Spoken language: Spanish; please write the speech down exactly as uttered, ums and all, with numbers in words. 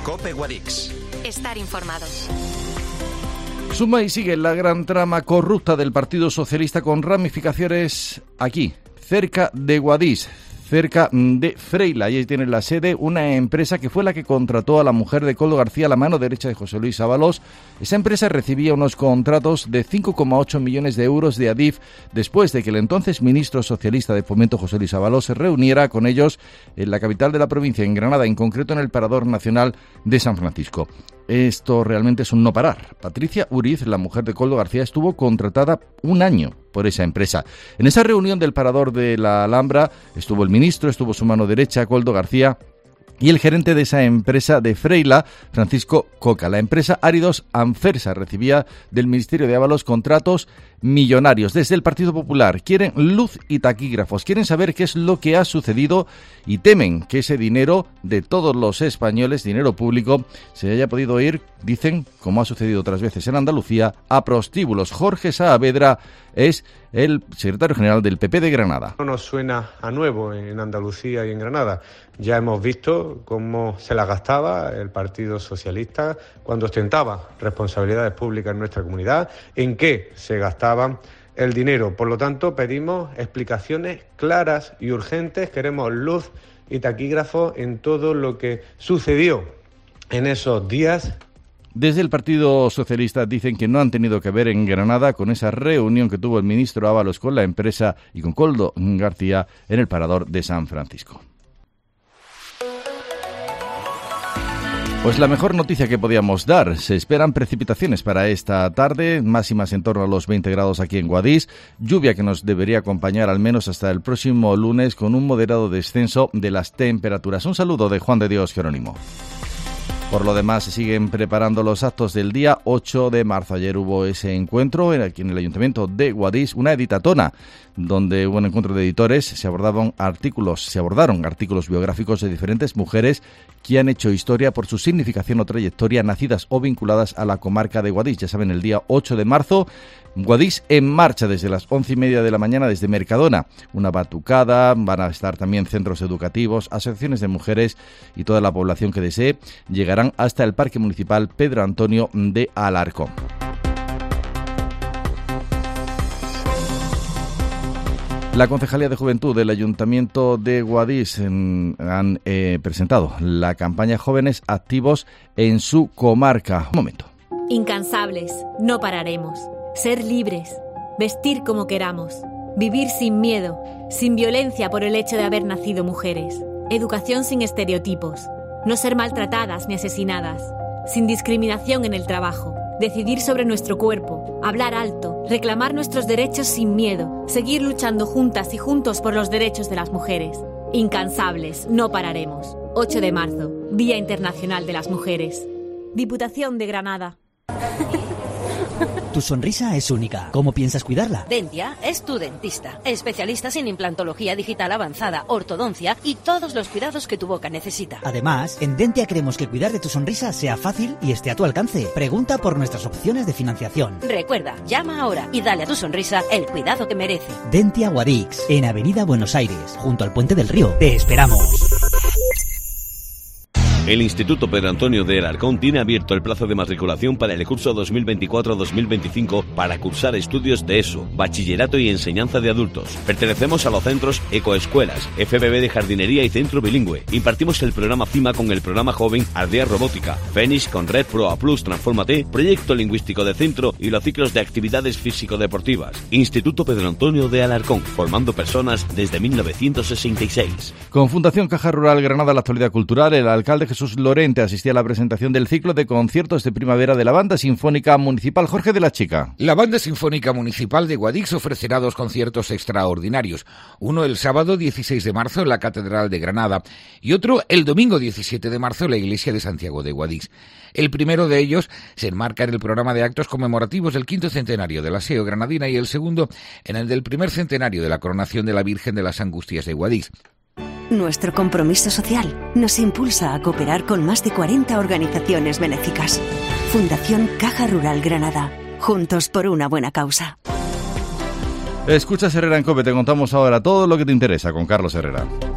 COPE Guadix. Estar informado. Suma y sigue la gran trama corrupta del Partido Socialista con ramificaciones aquí, cerca de Guadix, cerca de Freila. Y ahí tiene la sede una empresa que fue la que contrató a la mujer de Koldo García, la mano derecha de José Luis Ábalos. Esa empresa recibía unos contratos de cinco coma ocho millones de euros de Adif después de que el entonces ministro socialista de Fomento, José Luis Ábalos, se reuniera con ellos en la capital de la provincia, en Granada, en concreto en el Parador Nacional de San Francisco. Esto realmente es un no parar. Patricia Uriz, la mujer de Koldo García, estuvo contratada un año por esa empresa. En esa reunión del Parador de la Alhambra estuvo el ministro, estuvo su mano derecha, Koldo García, y el gerente de esa empresa de Freila, Francisco Coca. La empresa Áridos Anfersa recibía del Ministerio de Ábalos contratos millonarios. Desde el Partido Popular quieren luz y taquígrafos, quieren saber qué es lo que ha sucedido y temen que ese dinero de todos los españoles, dinero público, se haya podido ir, dicen, como ha sucedido otras veces en Andalucía, a prostíbulos. Jorge Saavedra es el secretario general del P P de Granada. No nos suena a nuevo en Andalucía y en Granada. Ya hemos visto cómo se la gastaba el Partido Socialista cuando ostentaba responsabilidades públicas en nuestra comunidad, en qué se gastaba el dinero. Por lo tanto, pedimos explicaciones claras y urgentes. Queremos luz y taquígrafo en todo lo que sucedió en esos días. Desde el Partido Socialista dicen que no han tenido que ver en Granada con esa reunión que tuvo el ministro Ábalos con la empresa y con Koldo García en el Parador de San Francisco. Pues la mejor noticia que podíamos dar, se esperan precipitaciones para esta tarde, máximas en torno a los veinte grados aquí en Guadix, lluvia que nos debería acompañar al menos hasta el próximo lunes con un moderado descenso de las temperaturas. Un saludo de Juan de Dios Jerónimo. Por lo demás, se siguen preparando los actos del día ocho de marzo. Ayer hubo ese encuentro aquí en el Ayuntamiento de Guadix, una editatona, donde hubo un encuentro de editores, se abordaban artículos, se abordaron artículos biográficos de diferentes mujeres que han hecho historia por su significación o trayectoria, nacidas o vinculadas a la comarca de Guadix. Ya saben, el día ocho de marzo, Guadix en marcha desde las once y media de la mañana desde Mercadona. Una batucada, van a estar también centros educativos, asociaciones de mujeres y toda la población que desee llegarán hasta el Parque Municipal Pedro Antonio de Alarcón. La Concejalía de Juventud del Ayuntamiento de Guadix en, han eh, presentado la campaña Jóvenes Activos en su comarca. Un momento. Incansables, no pararemos. Ser libres, vestir como queramos, vivir sin miedo, sin violencia por el hecho de haber nacido mujeres. Educación sin estereotipos, no ser maltratadas ni asesinadas, sin discriminación en el trabajo. Decidir sobre nuestro cuerpo, hablar alto, reclamar nuestros derechos sin miedo, seguir luchando juntas y juntos por los derechos de las mujeres. Incansables, no pararemos. ocho de marzo, Día Internacional de las Mujeres. Diputación de Granada. Tu sonrisa es única. ¿Cómo piensas cuidarla? Dentia es tu dentista. Especialistas en implantología digital avanzada, ortodoncia y todos los cuidados que tu boca necesita. Además, en Dentia queremos que cuidar de tu sonrisa sea fácil y esté a tu alcance. Pregunta por nuestras opciones de financiación. Recuerda, llama ahora y dale a tu sonrisa el cuidado que merece. Dentia Guadix, en Avenida Buenos Aires, junto al Puente del Río. Te esperamos. El Instituto Pedro Antonio de Alarcón tiene abierto el plazo de matriculación para el curso dos mil veinticuatro dos mil veinticinco para cursar estudios de ESO, bachillerato y enseñanza de adultos. Pertenecemos a los centros Ecoescuelas, F B B de Jardinería y Centro Bilingüe. Impartimos el programa CIMA con el programa Joven Ardea Robótica, Fénix con Red Pro A Plus Transfórmate, Proyecto Lingüístico de Centro y los ciclos de actividades físico-deportivas. Instituto Pedro Antonio de Alarcón, formando personas desde mil novecientos sesenta y seis. Con Fundación Caja Rural Granada, la actualidad cultural, el alcalde Jesús Lorente asistía a la presentación del ciclo de conciertos de primavera de la Banda Sinfónica Municipal. Jorge de la Chica. La Banda Sinfónica Municipal de Guadix ofrecerá dos conciertos extraordinarios. Uno el sábado dieciséis de marzo en la Catedral de Granada y otro el domingo diecisiete de marzo en la Iglesia de Santiago de Guadix. El primero de ellos se enmarca en el programa de actos conmemorativos del quinto centenario de la S E O granadina y el segundo en el del primer centenario de la coronación de la Virgen de las Angustias de Guadix. Nuestro compromiso social nos impulsa a cooperar con más de cuarenta organizaciones benéficas. Fundación Caja Rural Granada. Juntos por una buena causa. Escuchas Herrera en COPE, te contamos ahora todo lo que te interesa con Carlos Herrera.